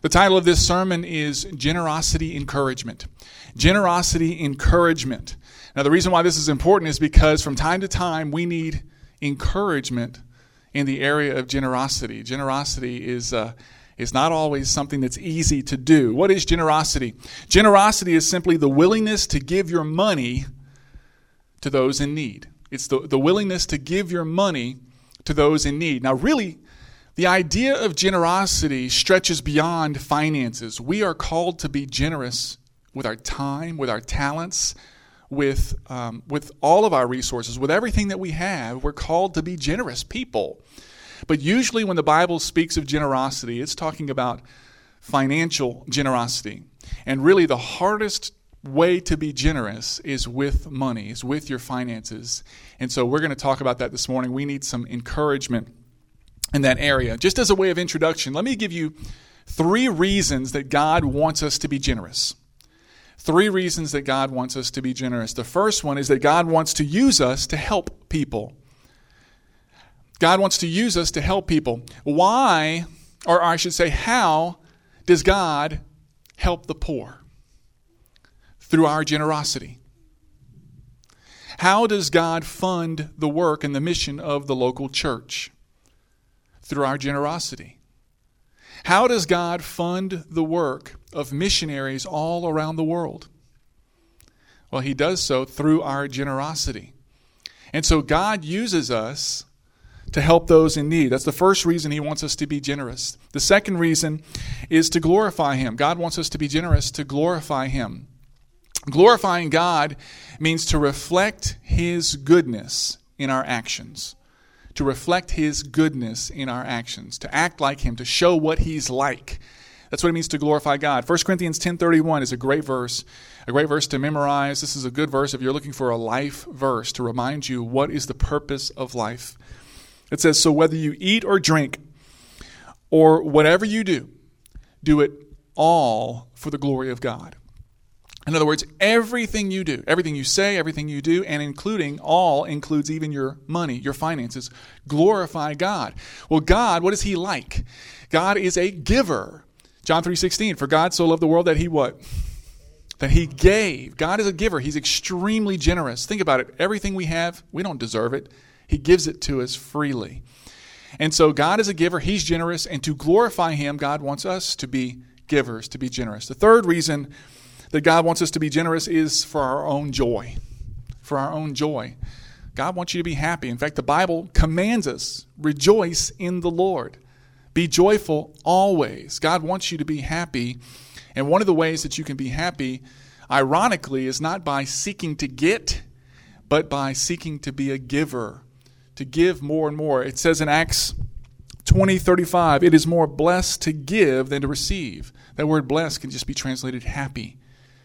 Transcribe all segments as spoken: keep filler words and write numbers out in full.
The title of this sermon is Generosity Encouragement. Generosity Encouragement. Now, the reason why this is important is because from time to time we need encouragement in the area of generosity. Generosity is uh, is not always something that's easy to do. What is generosity? Generosity is simply the willingness to give your money to those in need. It's the, the willingness to give your money to those in need. Now, really, the idea of generosity stretches beyond finances. We are called to be generous with our time, with our talents, with um, with all of our resources, with everything that we have. We're called to be generous people. But usually when the Bible speaks of generosity, it's talking about financial generosity. And really the hardest way to be generous is with money, is with your finances. And so we're going to talk about that this morning. We need some encouragement in that area. Just as a way of introduction, let me give you three reasons that God wants us to be generous. Three reasons that God wants us to be generous. The first one is that God wants to use us to help people. God wants to use us to help people. Why, or I should say, how does God help the poor? Through our generosity. How does God fund the work and the mission of the local church? Through our generosity. How does God fund the work of missionaries all around the world? Well, He does so through our generosity. And so God uses us to help those in need. That's the first reason He wants us to be generous. The second reason is to glorify Him. God wants us to be generous to glorify Him. Glorifying God means to reflect His goodness in our actions. To reflect His goodness in our actions. To act like Him. To show what He's like. That's what it means to glorify God. First Corinthians ten thirty-one is a great verse. A great verse to memorize. This is a good verse if you're looking for a life verse to remind you what is the purpose of life. It says, so whether you eat or drink or whatever you do, do it all for the glory of God. In other words, everything you do, everything you say, everything you do, and including all includes even your money, your finances, glorify God. Well, God, what is He like? God is a giver. John three sixteen, for God so loved the world that He what? That He gave. God is a giver. He's extremely generous. Think about it. Everything we have, we don't deserve it. He gives it to us freely. And so God is a giver. He's generous. And to glorify Him, God wants us to be givers, to be generous. The third reason that God wants us to be generous is for our own joy. For our own joy. God wants you to be happy. In fact, the Bible commands us, rejoice in the Lord. Be joyful always. God wants you to be happy. And one of the ways that you can be happy, ironically, is not by seeking to get, but by seeking to be a giver. To give more and more. It says in Acts twenty thirty-five, it is more blessed to give than to receive. That word blessed can just be translated happy.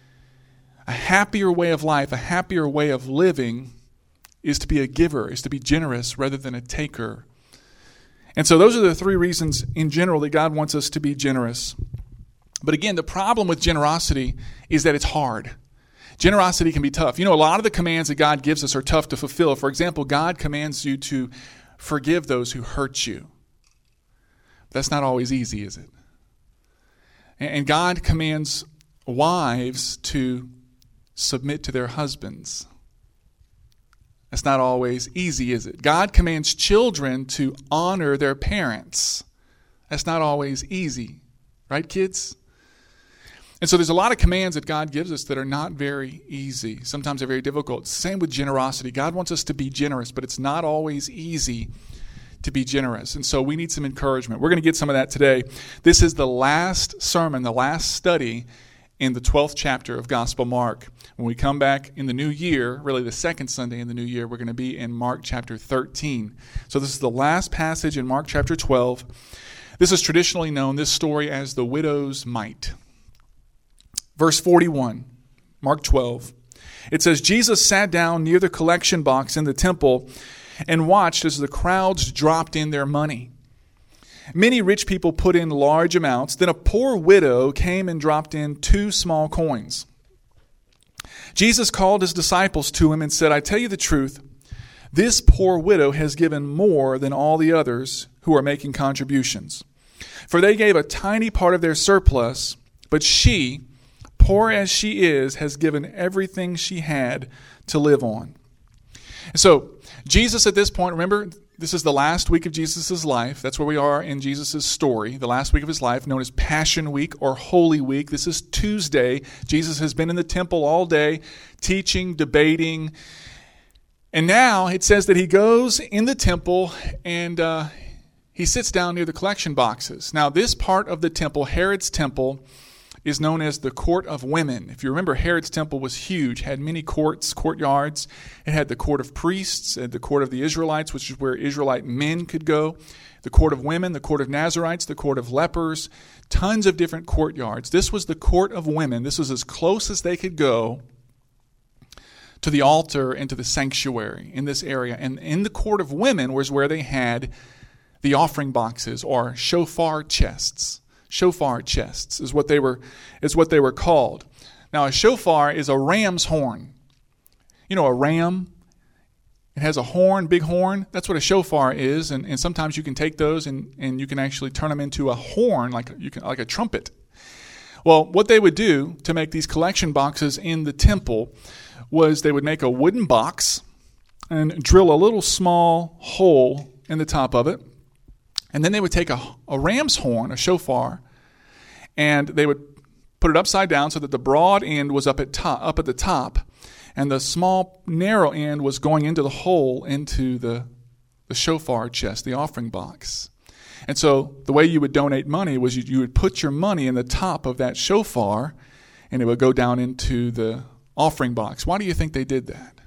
A happier way of life, a happier way of living is to be a giver, is to be generous rather than a taker. And so those are the three reasons in general that God wants us to be generous. But again, the problem with generosity is that it's hard. Generosity can be tough. You know, a lot of the commands that God gives us are tough to fulfill. For example, God commands you to forgive those who hurt you. That's not always easy, is it? And God commands wives to submit to their husbands. That's not always easy, is it? God commands children to honor their parents. That's not always easy. Right, kids? And so there's a lot of commands that God gives us that are not very easy. Sometimes they're very difficult. Same with generosity. God wants us to be generous, but it's not always easy to be generous. And so we need some encouragement. We're going to get some of that today. This is the last sermon, the last study in the twelfth chapter of Gospel Mark. When we come back in the new year, really the second Sunday in the new year, we're going to be in Mark chapter thirteen. So this is the last passage in Mark chapter twelve. This is traditionally known, this story, as the widow's mite. Verse forty-one, Mark twelve. It says, Jesus sat down near the collection box in the temple and watched as the crowds dropped in their money. Many rich people put in large amounts. Then a poor widow came and dropped in two small coins. Jesus called His disciples to Him and said, I tell you the truth, this poor widow has given more than all the others who are making contributions. For they gave a tiny part of their surplus, but she, poor as she is, has given everything she had to live on. So Jesus at this point, remember, this is the last week of Jesus' life. That's where we are in Jesus' story, the last week of his life, known as Passion Week or Holy Week. This is Tuesday. Jesus has been in the temple all day, teaching, debating. And now it says that he goes in the temple and uh, he sits down near the collection boxes. Now, this part of the temple, Herod's temple, is known as the Court of Women. If you remember, Herod's temple was huge, had many courts, courtyards. It had the Court of Priests, and the Court of the Israelites, which is where Israelite men could go, the Court of Women, the Court of Nazarites, the Court of Lepers, tons of different courtyards. This was the Court of Women. This was as close as they could go to the altar and to the sanctuary in this area. And in the Court of Women was where they had the offering boxes or shofar chests. Shofar chests is what they were is what they were called. Now, a shofar is a ram's horn. You know, a ram, it has a horn, big horn. That's what a shofar is, and, and sometimes you can take those and, and you can actually turn them into a horn, like you can like a trumpet. Well, what they would do to make these collection boxes in the temple was they would make a wooden box and drill a little small hole in the top of it. And then they would take a, a ram's horn, a shofar, and they would put it upside down so that the broad end was up at top, up at the top, and the small, narrow end was going into the hole into the, the shofar chest, the offering box. And so the way you would donate money was you, you would put your money in the top of that shofar, and it would go down into the offering box. Why do you think they did that?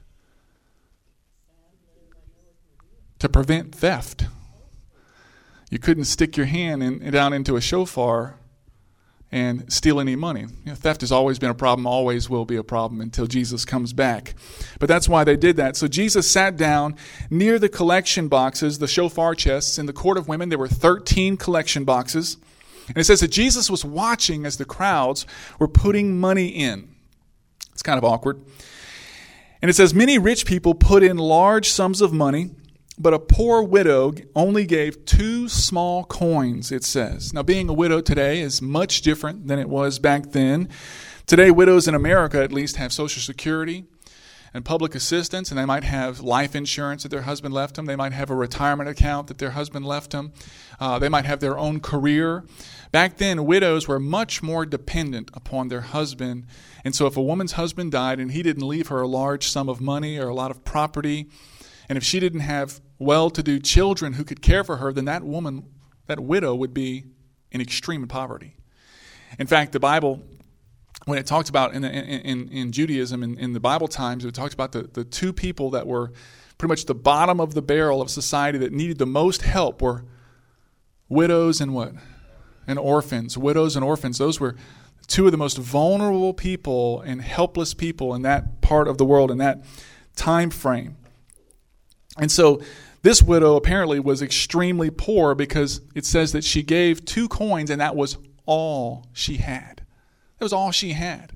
To prevent theft. You couldn't stick your hand in, down into a shofar and steal any money. You know, theft has always been a problem, always will be a problem until Jesus comes back. But that's why they did that. So Jesus sat down near the collection boxes, the shofar chests. In the Court of Women, there were thirteen collection boxes. And it says that Jesus was watching as the crowds were putting money in. It's kind of awkward. And it says, many rich people put in large sums of money, but a poor widow only gave two small coins, it says. Now, being a widow today is much different than it was back then. Today, widows in America at least have Social Security and public assistance, and they might have life insurance that their husband left them. They might have a retirement account that their husband left them. Uh, they might have their own career. Back then, widows were much more dependent upon their husband. And so if a woman's husband died and he didn't leave her a large sum of money or a lot of property, and if she didn't have well-to-do children who could care for her, then that woman, that widow, would be in extreme poverty. In fact, the Bible, when it talks about in, in, in Judaism, in, in the Bible times, it talks about the, the two people that were pretty much the bottom of the barrel of society that needed the most help were widows and what? And orphans. Widows and orphans. Those were two of the most vulnerable people and helpless people in that part of the world, in that time frame. And so this widow apparently was extremely poor because it says that she gave two coins and that was all she had. That was all she had.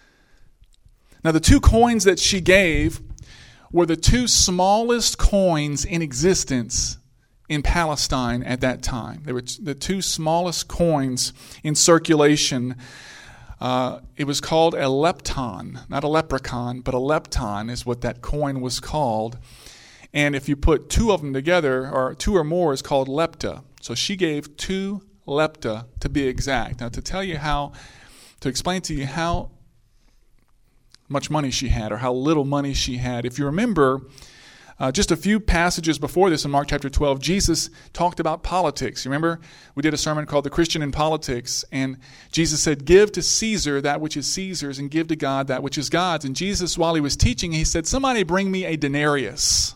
Now, the two coins that she gave were the two smallest coins in existence in Palestine at that time. They were the two smallest coins in circulation. Uh, it was called a lepton, not a leprechaun, but a lepton is what that coin was called. And if you put two of them together, or two or more, is called lepta. So she gave two lepta to be exact. Now, to tell you how, to explain to you how much money she had or how little money she had. If you remember, uh, just a few passages before this in Mark chapter twelve, Jesus talked about politics. You remember? We did a sermon called The Christian in Politics, and Jesus said, give to Caesar that which is Caesar's and give to God that which is God's. And Jesus, while he was teaching, he said, somebody bring me a denarius.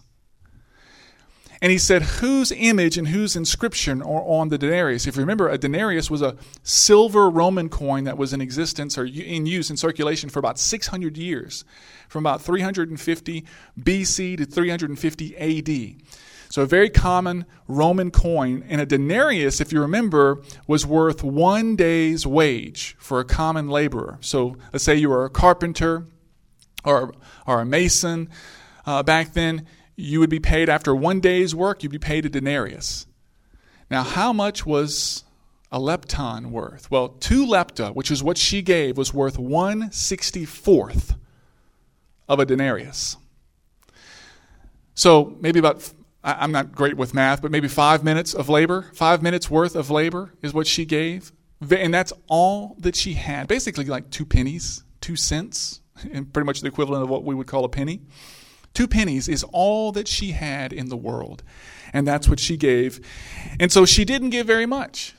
And he said, whose image and whose inscription are on the denarius? If you remember, a denarius was a silver Roman coin that was in existence or in use in circulation for about six hundred years, from about three hundred fifty B C to three hundred fifty A D. So a very common Roman coin. And a denarius, if you remember, was worth one day's wage for a common laborer. So let's say you were a carpenter or, or a mason uh, back then. You would be paid after one day's work, you'd be paid a denarius. Now, how much was a lepton worth? Well, two lepta, which is what she gave, was worth one sixty-fourth of a denarius. So maybe about, I'm not great with math, but maybe five minutes of labor, five minutes worth of labor is what she gave. And that's all that she had. Basically like two pennies, two cents, and pretty much the equivalent of what we would call a penny. Two pennies is all that she had in the world. And that's what she gave. And so she didn't give very much.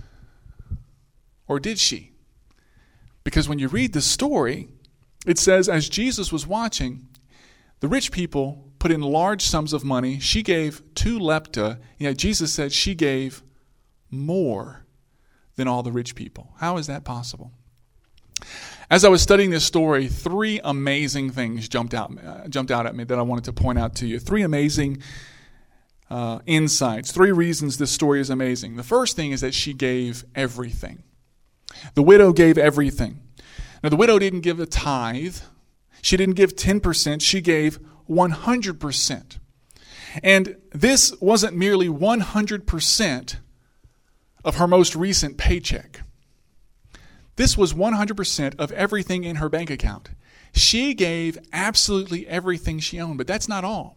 Or did she? Because when you read the story, it says as Jesus was watching, the rich people put in large sums of money. She gave two lepta. Yet Jesus said she gave more than all the rich people. How is that possible? As I was studying this story, three amazing things jumped out, uh, jumped out at me that I wanted to point out to you. Three amazing uh, insights. Three reasons this story is amazing. The first thing is that she gave everything. The widow gave everything. Now, the widow didn't give a tithe. She didn't give ten percent. She gave one hundred percent. And this wasn't merely one hundred percent of her most recent paycheck. This was one hundred percent of everything in her bank account. She gave absolutely everything she owned, but that's not all.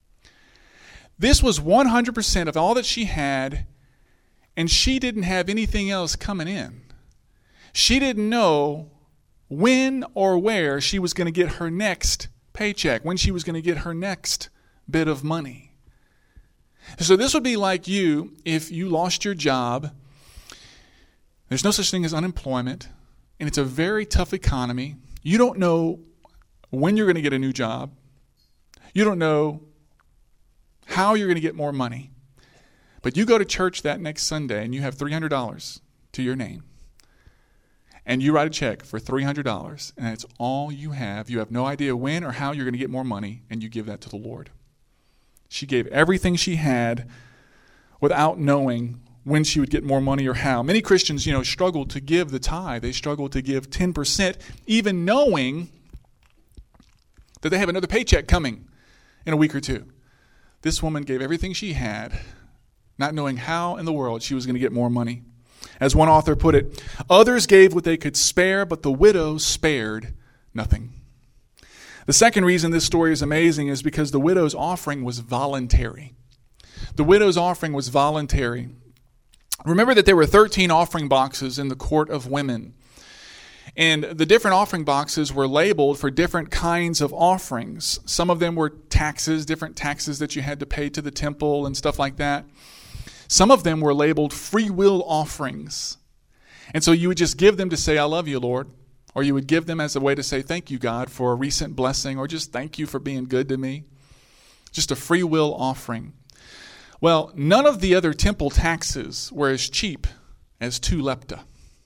This was one hundred percent of all that she had, and she didn't have anything else coming in. She didn't know when or where she was going to get her next paycheck, when she was going to get her next bit of money. So this would be like you if you lost your job. There's no such thing as unemployment, and it's a very tough economy. You don't know when you're going to get a new job. You don't know how you're going to get more money. But you go to church that next Sunday and you have three hundred dollars to your name. And you write a check for three hundred dollars, and that's all you have. You have no idea when or how you're going to get more money, and you give that to the Lord. She gave everything she had without knowing when she would get more money or how. Many Christians, you know, struggle to give the tithe. They struggle to give ten percent, even knowing that they have another paycheck coming in a week or two. This woman gave everything she had, not knowing how in the world she was going to get more money. As one author put it, others gave what they could spare, but the widow spared nothing. The second reason this story is amazing is because the widow's offering was voluntary. The widow's offering was voluntary. Remember that there were thirteen offering boxes in the court of women. And the different offering boxes were labeled for different kinds of offerings. Some of them were taxes, different taxes that you had to pay to the temple and stuff like that. Some of them were labeled free will offerings. And so you would just give them to say, I love you, Lord. Or you would give them as a way to say, thank you, God, for a recent blessing. Or just thank you for being good to me. Just a free will offering. Well, none of the other temple taxes were as cheap as two lepta.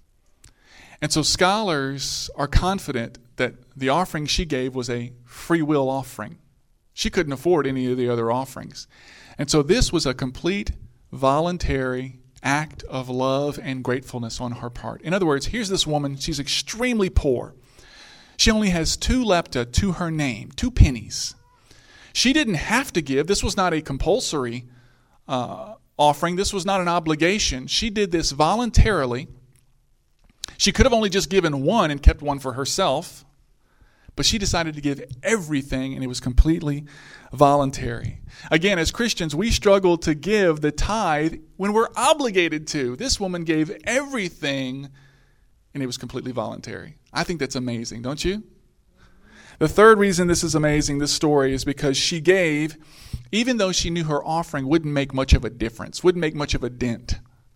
And so scholars are confident that the offering she gave was a free will offering. She couldn't afford any of the other offerings. And so this was a complete voluntary act of love and gratefulness on her part. In other words, here's this woman. She's extremely poor. She only has two lepta to her name, two pennies. She didn't have to give. This was not a compulsory uh, offering. This was not an obligation. She did this voluntarily. She could have only just given one and kept one for herself, but she decided to give everything, and it was completely voluntary. Again, as Christians, we struggle to give the tithe when we're obligated to. This woman gave everything, and it was completely voluntary. I think that's amazing, don't you? The third reason this is amazing, this story, is because she gave, even though she knew her offering wouldn't make much of a difference, wouldn't make much of a dent.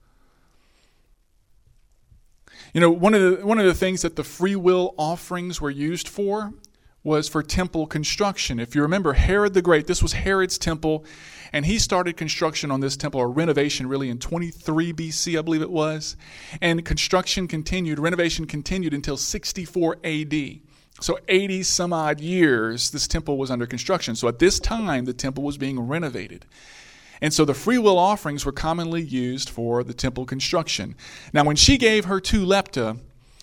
You know, one of the one of the things that the free will offerings were used for was for temple construction. If you remember Herod the Great, this was Herod's temple, and he started construction on this temple, or renovation really, in twenty-three B C, I believe it was. And construction continued, renovation continued until sixty-four A D. So eighty some odd years, this temple was under construction. So at this time, the temple was being renovated. And so the free will offerings were commonly used for the temple construction. Now, when she gave her two lepta,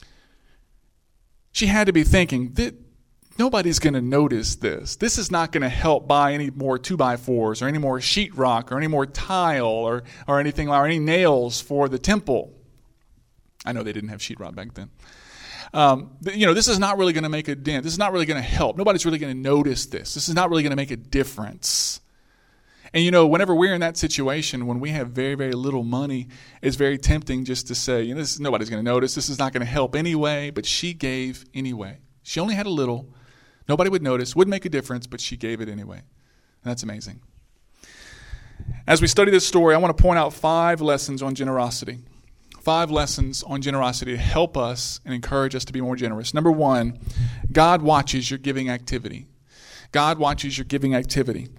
she had to be thinking, nobody's going to notice this. This is not going to help buy any more two by fours or any more sheetrock or any more tile or, or anything or any nails for the temple. I know they didn't have sheetrock back then. Um, you know, this is not really going to make a dent. This is not really going to help. Nobody's really going to notice this. This is not really going to make a difference. And, you know, whenever we're in that situation, when we have very, very little money, it's very tempting just to say, you know, this, nobody's going to notice. This is not going to help anyway. But she gave anyway. She only had a little. Nobody would notice. Wouldn't make a difference, but she gave it anyway. And that's amazing. As we study this story, I want to point out five lessons on generosity. Five lessons on generosity to help us and encourage us to be more generous. Number one, God watches your giving activity. God watches your giving activity.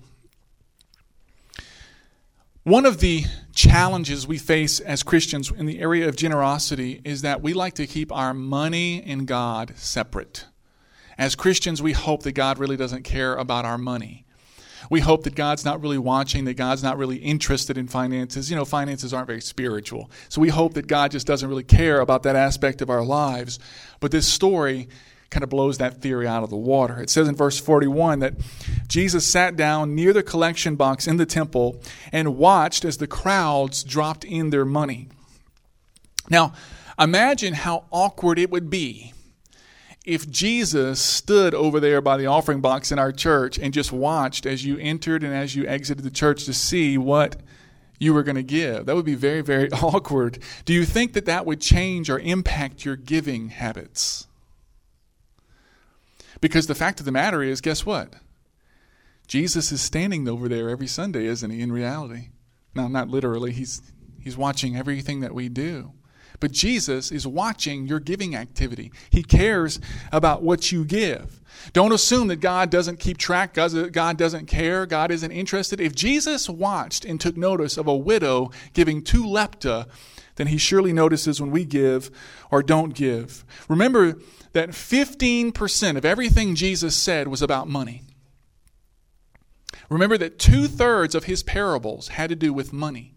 One of the challenges we face as Christians in the area of generosity is that we like to keep our money and God separate. As Christians, we hope that God really doesn't care about our money. We hope that God's not really watching, that God's not really interested in finances. You know, finances aren't very spiritual. So we hope that God just doesn't really care about that aspect of our lives. But this story kind of blows that theory out of the water. It says in verse forty-one that Jesus sat down near the collection box in the temple and watched as the crowds dropped in their money. Now, imagine how awkward it would be if Jesus stood over there by the offering box in our church and just watched as you entered and as you exited the church to see what you were going to give. That would be very, very awkward. Do you think that that would change or impact your giving habits? Because the fact of the matter is, guess what? Jesus is standing over there every Sunday, isn't he, in reality? Now, not literally. He's, he's watching everything that we do. But Jesus is watching your giving activity. He cares about what you give. Don't assume that God doesn't keep track, God doesn't care, God isn't interested. If Jesus watched and took notice of a widow giving two lepta, then he surely notices when we give or don't give. Remember that fifteen percent of everything Jesus said was about money. Remember that two-thirds of his parables had to do with money.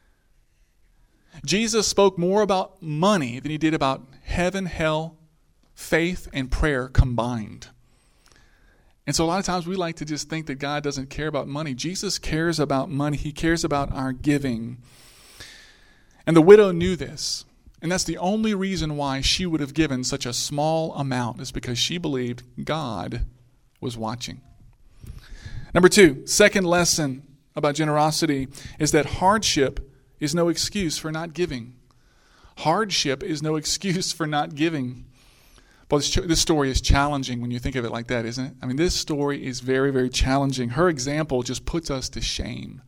Jesus spoke more about money than he did about heaven, hell, faith, and prayer combined. And so a lot of times we like to just think that God doesn't care about money. Jesus cares about money. He cares about our giving. And the widow knew this. And that's the only reason why she would have given such a small amount, is because she believed God was watching. Number two, second lesson about generosity is that hardship is no excuse for not giving. Hardship is no excuse for not giving. But this, this story is challenging when you think of it like that, isn't it? I mean, this story is very, very challenging. Her example just puts us to shame.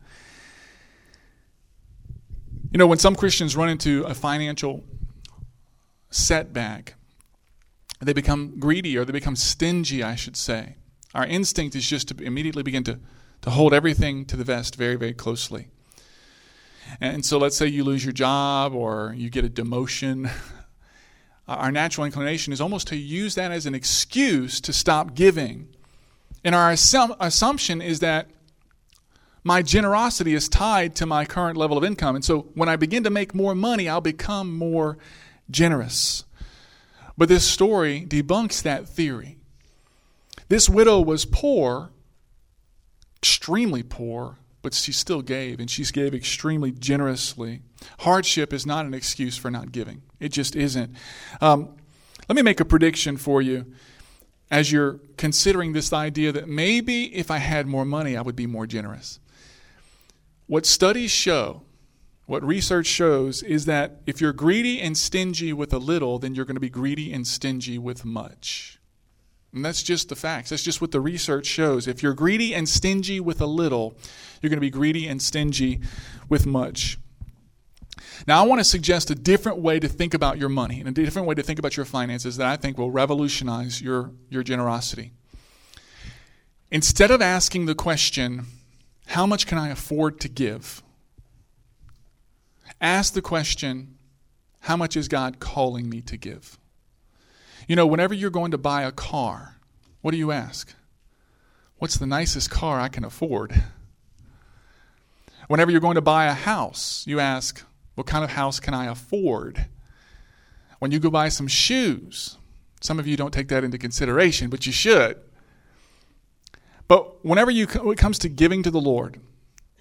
You know, when some Christians run into a financial setback, they become greedy, or they become stingy, I should say. Our instinct is just to immediately begin to, to hold everything to the vest very, very closely. And so let's say you lose your job or you get a demotion. Our natural inclination is almost to use that as an excuse to stop giving. And our assum- assumption is that my generosity is tied to my current level of income. And so when I begin to make more money, I'll become more generous. But this story debunks that theory. This widow was poor, extremely poor, but she still gave, and she gave extremely generously. Hardship is not an excuse for not giving. It just isn't. Um, let me make a prediction for you as you're considering this idea that maybe if I had more money, I would be more generous. What studies show, what research shows, is that if you're greedy and stingy with a little, then you're going to be greedy and stingy with much. And that's just the facts. That's just what the research shows. If you're greedy and stingy with a little, you're going to be greedy and stingy with much. Now, I want to suggest a different way to think about your money and a different way to think about your finances that I think will revolutionize your, your generosity. Instead of asking the question, how much can I afford to give? Ask the question, how much is God calling me to give? You know, whenever you're going to buy a car, what do you ask? What's the nicest car I can afford? Whenever you're going to buy a house, you ask, what kind of house can I afford? When you go buy some shoes, some of you don't take that into consideration, but you should. But whenever you, when it comes to giving to the Lord,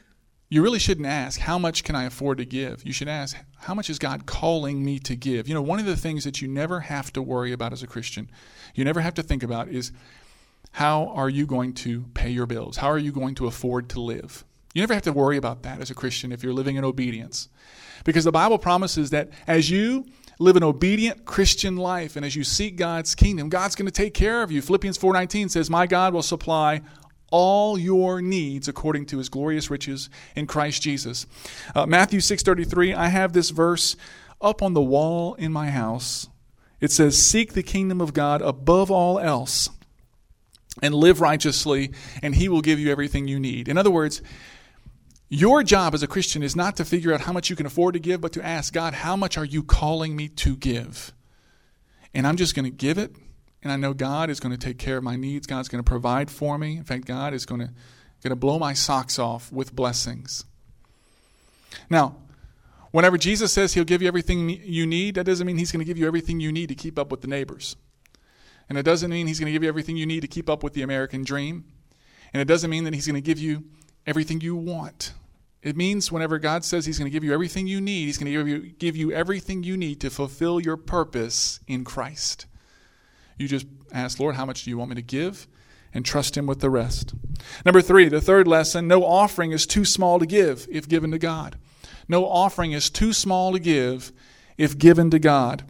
you really shouldn't ask, how much can I afford to give? You should ask, how much is God calling me to give? You know, one of the things that you never have to worry about as a Christian, you never have to think about is, how are you going to pay your bills? How are you going to afford to live? You never have to worry about that as a Christian if you're living in obedience. Because the Bible promises that as you live an obedient Christian life and as you seek God's kingdom, God's going to take care of you. Philippians four nineteen says, my God will supply all your needs according to his glorious riches in Christ Jesus. Uh, Matthew six thirty-three, I have this verse up on the wall in my house. It says, seek the kingdom of God above all else and live righteously, and he will give you everything you need. In other words, your job as a Christian is not to figure out how much you can afford to give, but to ask God, how much are you calling me to give? And I'm just going to give it. And I know God is going to take care of my needs. God's going to provide for me. In fact, God is going to, going to blow my socks off with blessings. Now, whenever Jesus says he'll give you everything you need, that doesn't mean he's going to give you everything you need to keep up with the neighbors. And it doesn't mean he's going to give you everything you need to keep up with the American dream. And it doesn't mean that he's going to give you everything you want. It means whenever God says he's going to give you everything you need, he's going to give you, give you everything you need to fulfill your purpose in Christ. You just ask, Lord, how much do you want me to give? And trust him with the rest. Number three, the third lesson, no offering is too small to give if given to God. No offering is too small to give if given to God.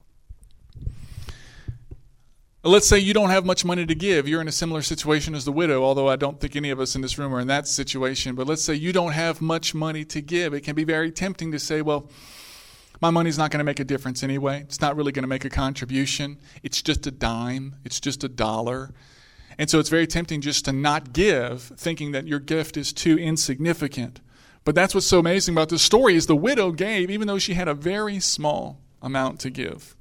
Let's say you don't have much money to give. You're in a similar situation as the widow, although I don't think any of us in this room are in that situation. But let's say you don't have much money to give. It can be very tempting to say, well, my money's not going to make a difference anyway. It's not really going to make a contribution. It's just a dime. It's just a dollar. And so it's very tempting just to not give, thinking that your gift is too insignificant. But that's what's so amazing about this story is the widow gave, even though she had a very small amount to give.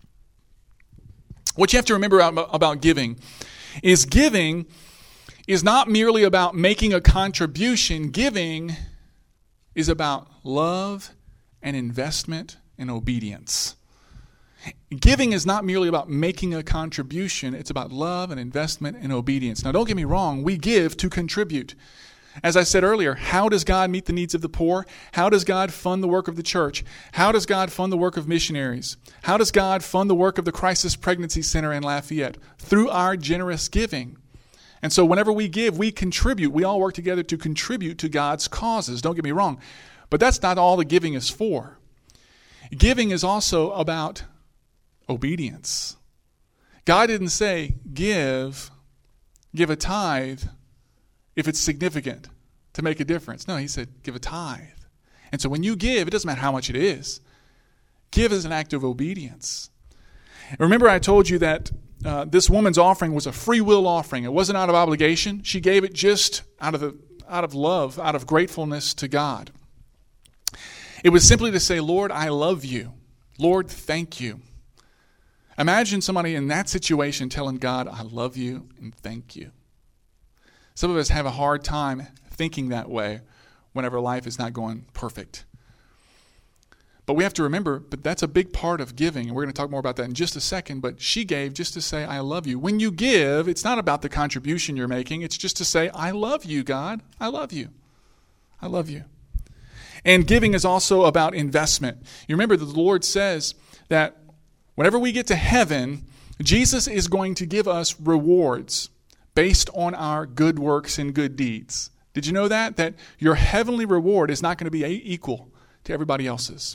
What you have to remember about giving is giving is not merely about making a contribution. Giving is about love and investment and obedience. Giving is not merely about making a contribution. It's about love and investment and obedience. Now, don't get me wrong. We give to contribute. As I said earlier, how does God meet the needs of the poor? How does God fund the work of the church? How does God fund the work of missionaries? How does God fund the work of the Crisis Pregnancy Center in Lafayette? Through our generous giving. And so whenever we give, we contribute. We all work together to contribute to God's causes. Don't get me wrong. But that's not all the giving is for. Giving is also about obedience. God didn't say, give, give a tithe, if it's significant to make a difference. No, he said, give a tithe. And so when you give, it doesn't matter how much it is. Give as an act of obedience. Remember I told you that uh, this woman's offering was a free will offering. It wasn't out of obligation. She gave it just out of, the, out of love, out of gratefulness to God. It was simply to say, Lord, I love you. Lord, thank you. Imagine somebody in that situation telling God, I love you and thank you. Some of us have a hard time thinking that way whenever life is not going perfect. But we have to remember, but that's a big part of giving, and we're going to talk more about that in just a second, but she gave just to say, I love you. When you give, it's not about the contribution you're making, it's just to say, I love you, God. I love you. I love you. And giving is also about investment. You remember that the Lord says that whenever we get to heaven, Jesus is going to give us rewards based on our good works and good deeds. Did you know that? That your heavenly reward is not going to be equal to everybody else's.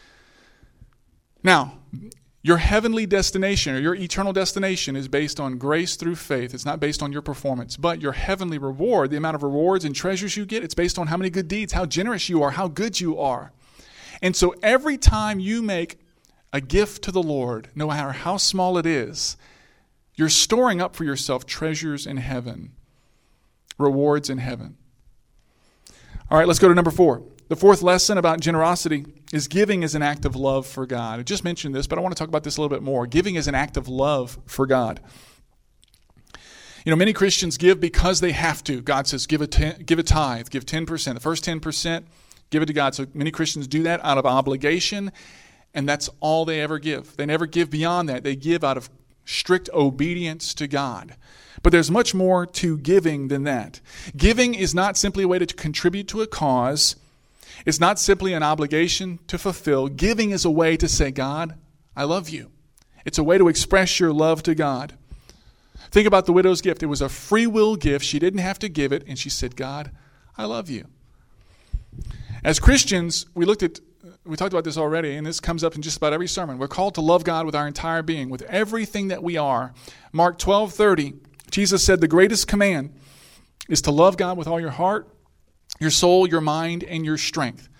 Now, your heavenly destination or your eternal destination is based on grace through faith. It's not based on your performance. But your heavenly reward, the amount of rewards and treasures you get, it's based on how many good deeds, how generous you are, how good you are. And so every time you make a gift to the Lord, no matter how small it is, you're storing up for yourself treasures in heaven, rewards in heaven. All right, let's go to number four. The fourth lesson about generosity is giving is an act of love for God. I just mentioned this, but I want to talk about this a little bit more. Giving is an act of love for God. You know, many Christians give because they have to. God says, give a, ten, give a tithe, give ten percent. The first ten percent, give it to God. So many Christians do that out of obligation, and that's all they ever give. They never give beyond that. They give out of strict obedience to God. But there's much more to giving than that. Giving is not simply a way to contribute to a cause. It's not simply an obligation to fulfill. Giving is a way to say, God, I love you. It's a way to express your love to God. Think about the widow's gift. It was a free will gift. She didn't have to give it, and she said, God, I love you. As Christians, we looked at, we talked about this already, and this comes up in just about every sermon. We're called to love God with our entire being, with everything that we are. Mark twelve thirty, Jesus said the greatest command is to love God with all your heart, your soul, your mind, and your strength.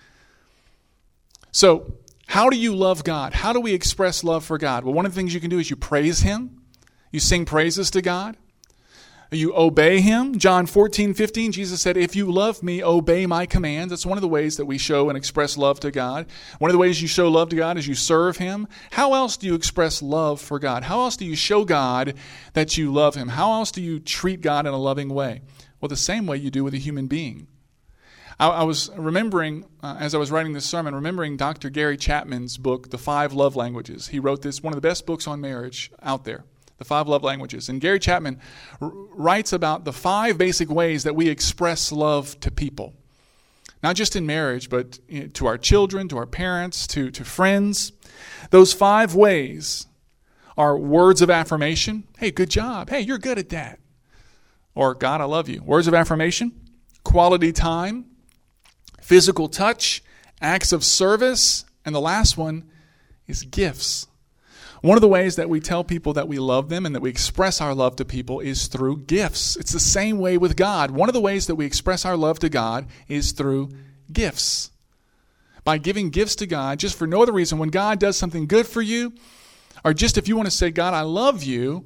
So, how do you love God? How do we express love for God? Well, one of the things you can do is you praise Him. You sing praises to God. You obey Him. John fourteen fifteen, Jesus said, if you love me, obey my commands. That's one of the ways that we show and express love to God. One of the ways you show love to God is you serve Him. How else do you express love for God? How else do you show God that you love Him? How else do you treat God in a loving way? Well, the same way you do with a human being. I, I was remembering, uh, as I was writing this sermon, remembering Doctor Gary Chapman's book, The Five Love Languages. He wrote this, one of the best books on marriage out there. The Five Love Languages. And Gary Chapman r- writes about the five basic ways that we express love to people. Not just in marriage, but you know, to our children, to our parents, to, to friends. Those five ways are words of affirmation. Hey, good job. Hey, you're good at that. Or, God, I love you. Words of affirmation. Quality time. Physical touch. Acts of service. And the last one is gifts. One of the ways that we tell people that we love them and that we express our love to people is through gifts. It's the same way with God. One of the ways that we express our love to God is through gifts. By giving gifts to God, just for no other reason, when God does something good for you, or just if you want to say, God, I love you,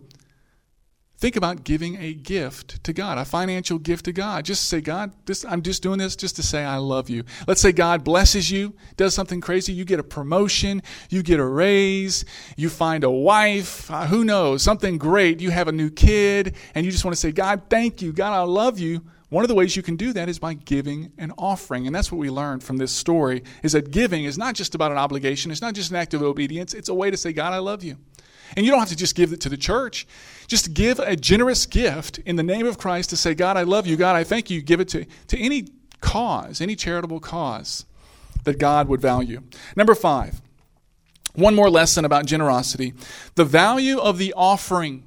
think about giving a gift to God, a financial gift to God. Just say, God, this, I'm just doing this just to say I love you. Let's say God blesses you, does something crazy. You get a promotion, you get a raise, you find a wife, uh, who knows, something great. You have a new kid, and you just want to say, God, thank you. God, I love you. One of the ways you can do that is by giving an offering. And that's what we learned from this story, is that giving is not just about an obligation. It's not just an act of obedience. It's a way to say, God, I love you. And you don't have to just give it to the church. Just give a generous gift in the name of Christ to say, God, I love you. God, I thank you. Give it to, to any cause, any charitable cause that God would value. Number five, one more lesson about generosity. The value of the offering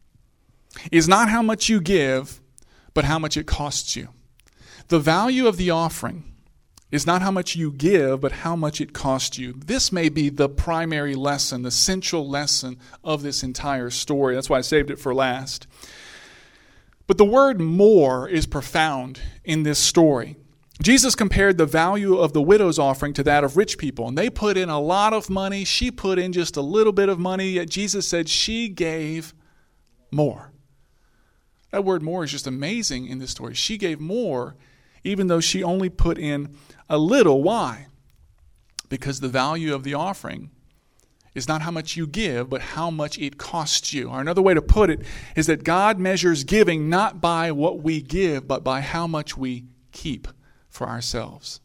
is not how much you give, but how much it costs you. The value of the offering is not how much you give, but how much it costs you. This may be the primary lesson, the central lesson of this entire story. That's why I saved it for last. But the word more is profound in this story. Jesus compared the value of the widow's offering to that of rich people. And they put in a lot of money. She put in just a little bit of money. Yet Jesus said she gave more. That word more is just amazing in this story. She gave more even though she only put in a little. Why? Because the value of the offering is not how much you give, but how much it costs you. Or another way to put it is that God measures giving not by what we give, but by how much we keep for ourselves.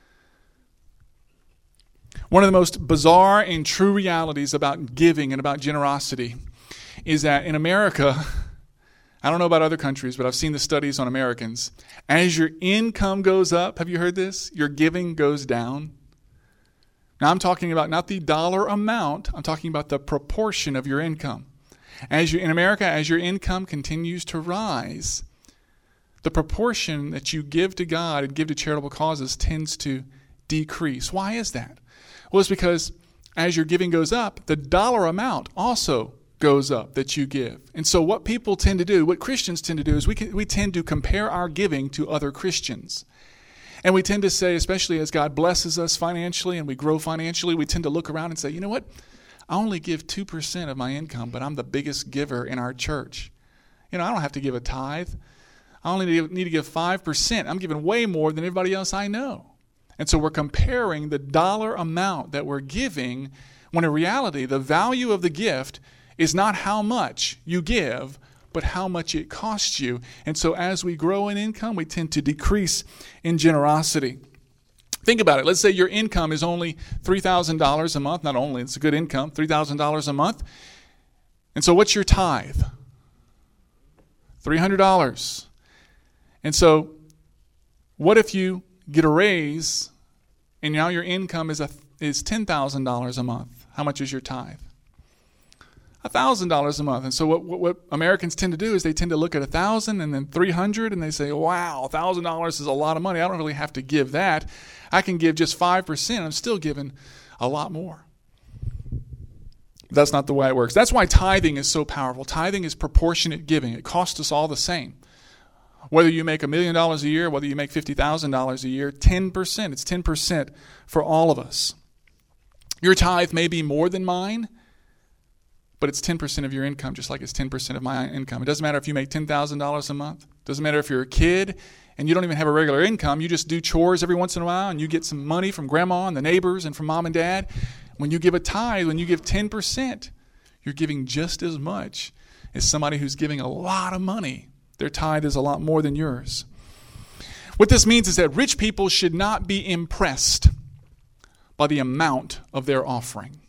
One of the most bizarre and true realities about giving and about generosity is that in America, I don't know about other countries, but I've seen the studies on Americans. As your income goes up, have you heard this? Your giving goes down. Now I'm talking about not the dollar amount, I'm talking about the proportion of your income. As you, in America, as your income continues to rise, the proportion that you give to God and give to charitable causes tends to decrease. Why is that? Well, it's because as your giving goes up, the dollar amount also goes up that you give. And so what people tend to do, what Christians tend to do, is we can, we tend to compare our giving to other Christians. And we tend to say, especially as God blesses us financially and we grow financially, we tend to look around and say, you know what? I only give two percent of my income, but I'm the biggest giver in our church. You know, I don't have to give a tithe. I only need to give five percent. I'm giving way more than everybody else I know. And so we're comparing the dollar amount that we're giving, when in reality, the value of the gift is not how much you give, but how much it costs you. And so as we grow in income, we tend to decrease in generosity. Think about it. Let's say your income is only three thousand dollars a month. Not only, it's a good income, three thousand dollars a month. And so what's your tithe? three hundred dollars. And so what if you get a raise and now your income is a, is ten thousand dollars a month? How much is your tithe? one thousand dollars a month. And so what, what, what Americans tend to do is they tend to look at one thousand dollars and then three hundred dollars and they say, wow, one thousand dollars is a lot of money. I don't really have to give that. I can give just five percent. I'm still giving a lot more. That's not the way it works. That's why tithing is so powerful. Tithing is proportionate giving. It costs us all the same. Whether you make a million dollars a year, whether you make fifty thousand dollars a year, ten percent. It's ten percent for all of us. Your tithe may be more than mine, but it's ten percent of your income, just like it's ten percent of my income. It doesn't matter if you make ten thousand dollars a month. It doesn't matter if you're a kid and you don't even have a regular income. You just do chores every once in a while and you get some money from grandma and the neighbors and from mom and dad. When you give a tithe, when you give ten percent, you're giving just as much as somebody who's giving a lot of money. Their tithe is a lot more than yours. What this means is that rich people should not be impressed by the amount of their offering.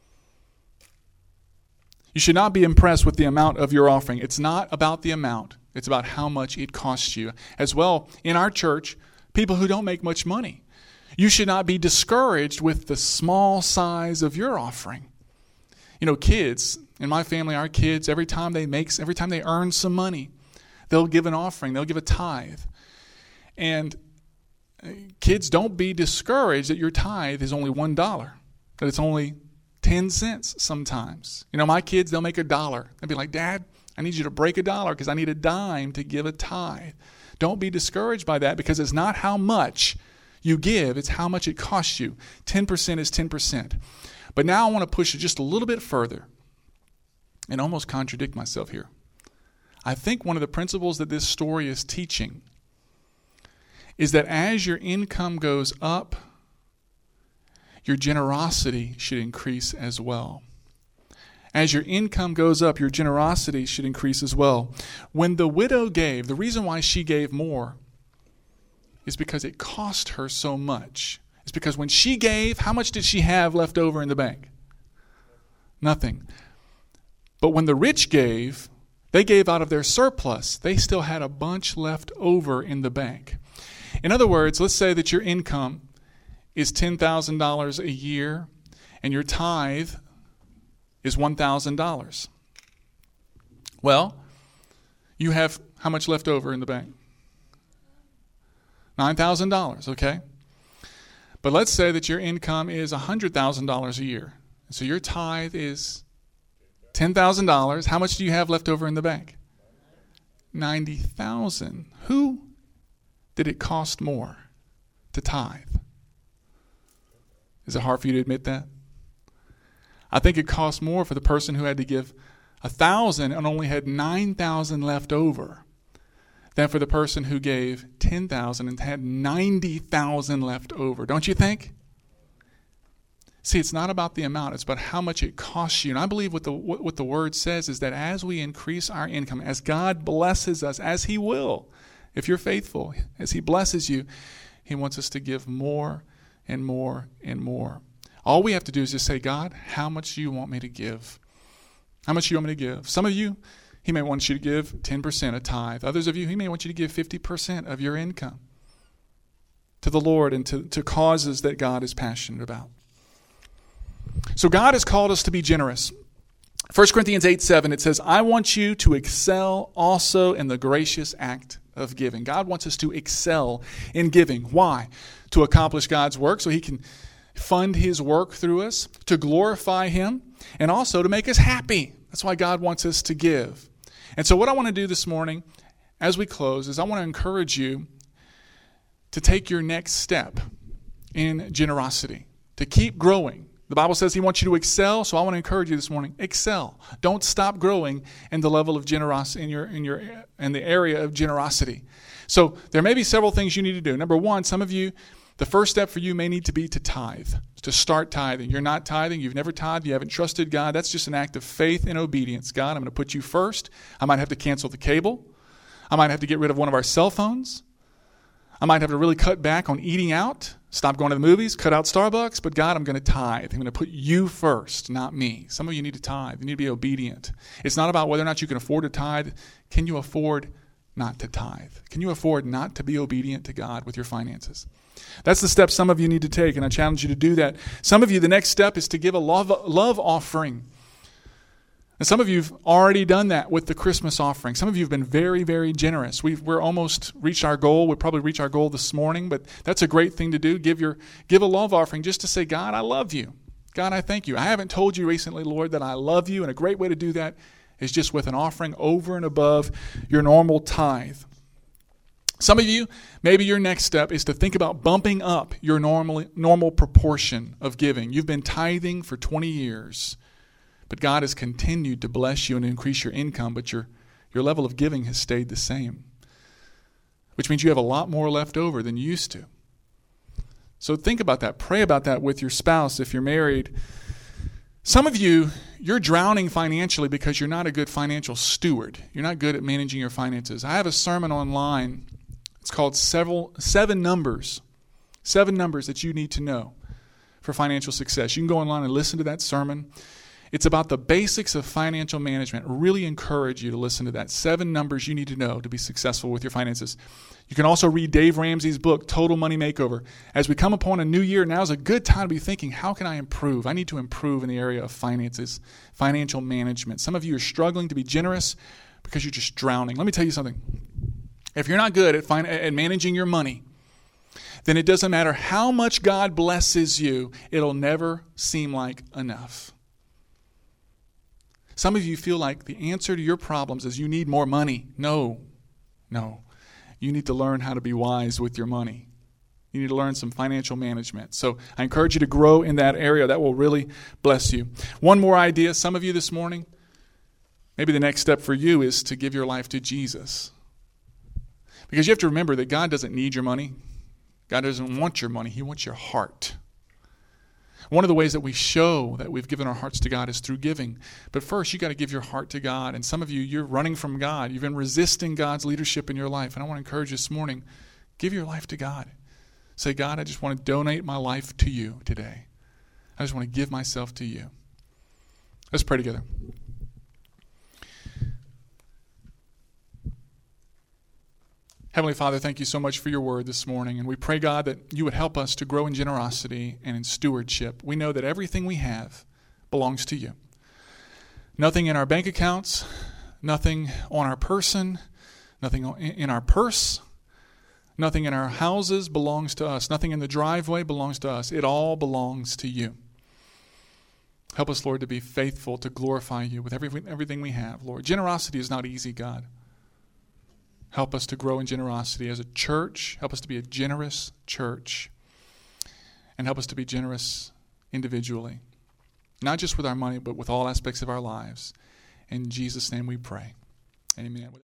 You should not be impressed with the amount of your offering. It's not about the amount. It's about how much it costs you. As well, in our church, people who don't make much money. You should not be discouraged with the small size of your offering. You know, kids, in my family, our kids, every time they make, every time they earn some money, they'll give an offering. They'll give a tithe. And kids, don't be discouraged that your tithe is only one dollar, that it's only ten cents sometimes. You know, my kids, they'll make a dollar. They'll be like, Dad, I need you to break a dollar because I need a dime to give a tithe. Don't be discouraged by that because it's not how much you give, it's how much it costs you. ten percent is ten percent. But now I want to push it just a little bit further and almost contradict myself here. I think one of the principles that this story is teaching is that as your income goes up, your generosity should increase as well. As your income goes up, your generosity should increase as well. When the widow gave, the reason why she gave more is because it cost her so much. It's because when she gave, how much did she have left over in the bank? Nothing. But when the rich gave, they gave out of their surplus. They still had a bunch left over in the bank. In other words, let's say that your income is ten thousand dollars a year and your tithe is one thousand dollars. Well, you have how much left over in the bank? nine thousand dollars, okay? But let's say that your income is one hundred thousand dollars a year. So your tithe is ten thousand dollars. How much do you have left over in the bank? ninety thousand dollars. Who did it cost more to tithe? Is it hard for you to admit that? I think it cost more for the person who had to give one thousand dollars and only had nine thousand dollars left over than for the person who gave ten thousand dollars and had ninety thousand dollars left over. Don't you think? See, it's not about the amount. It's about how much it costs you. And I believe what the what, what the Word says is that as we increase our income, as God blesses us, as He will, if you're faithful, as He blesses you, He wants us to give more and more and more. All we have to do is just say, God, how much do you want me to give? How much do you want me to give? Some of you, He may want you to give ten percent a tithe. Others of you, He may want you to give fifty percent of your income to the Lord and to, to causes that God is passionate about. So God has called us to be generous. First Corinthians eight seven, it says, I want you to excel also in the gracious act of giving. God wants us to excel in giving. Why? To accomplish God's work so He can fund His work through us, to glorify Him, and also to make us happy. That's why God wants us to give. And so what I want to do this morning as we close is I want to encourage you to take your next step in generosity, to keep growing. The Bible says He wants you to excel, so I want to encourage you this morning, excel. Don't stop growing in the level of generosity, in your in your in the area of generosity. So there may be several things you need to do. Number one, some of you, the first step for you may need to be to tithe, to start tithing. You're not tithing, you've never tithed, you haven't trusted God. That's just an act of faith and obedience. God, I'm going to put you first. I might have to cancel the cable. I might have to get rid of one of our cell phones. I might have to really cut back on eating out, stop going to the movies, cut out Starbucks, but God, I'm going to tithe. I'm going to put you first, not me. Some of you need to tithe. You need to be obedient. It's not about whether or not you can afford to tithe. Can you afford not to tithe? Can you afford not to be obedient to God with your finances? That's the step some of you need to take, and I challenge you to do that. Some of you, the next step is to give a love, love offering. And some of you have already done that with the Christmas offering. Some of you have been very, very generous. We've, we're almost reached our goal. We'll probably reach our goal this morning, but that's a great thing to do. Give your give a love offering just to say, God, I love you. God, I thank you. I haven't told you recently, Lord, that I love you, and a great way to do that is just with an offering over and above your normal tithe. Some of you, maybe your next step is to think about bumping up your normal, normal proportion of giving. You've been tithing for twenty years. But God has continued to bless you and increase your income, but your, your level of giving has stayed the same, which means you have a lot more left over than you used to. So think about that. Pray about that with your spouse if you're married. Some of you, you're drowning financially because you're not a good financial steward. You're not good at managing your finances. I have a sermon online. It's called Several, Seven Numbers. Seven Numbers that you need to know for financial success. You can go online and listen to that sermon. It's about the basics of financial management. I really encourage you to listen to that. Seven numbers you need to know to be successful with your finances. You can also read Dave Ramsey's book, Total Money Makeover. As we come upon a new year, now is a good time to be thinking, how can I improve? I need to improve in the area of finances, financial management. Some of you are struggling to be generous because you're just drowning. Let me tell you something. If you're not good at, fin- at managing your money, then it doesn't matter how much God blesses you, it'll never seem like enough. Some of you feel like the answer to your problems is you need more money. No, no. You need to learn how to be wise with your money. You need to learn some financial management. So I encourage you to grow in that area. That will really bless you. One more idea. Some of you this morning, maybe the next step for you is to give your life to Jesus. Because you have to remember that God doesn't need your money. God doesn't want your money. He wants your heart. One of the ways that we show that we've given our hearts to God is through giving. But first, you got to give your heart to God. And some of you, you're running from God. You've been resisting God's leadership in your life. And I want to encourage you this morning, give your life to God. Say, God, I just want to donate my life to you today. I just want to give myself to you. Let's pray together. Heavenly Father, thank you so much for your word this morning. And we pray, God, that you would help us to grow in generosity and in stewardship. We know that everything we have belongs to you. Nothing in our bank accounts, nothing on our person, nothing in our purse, nothing in our houses belongs to us. Nothing in the driveway belongs to us. It all belongs to you. Help us, Lord, to be faithful, to glorify you with every, everything we have, Lord. Generosity is not easy, God. Help us to grow in generosity as a church. Help us to be a generous church. And help us to be generous individually. Not just with our money, but with all aspects of our lives. In Jesus' name we pray. Amen.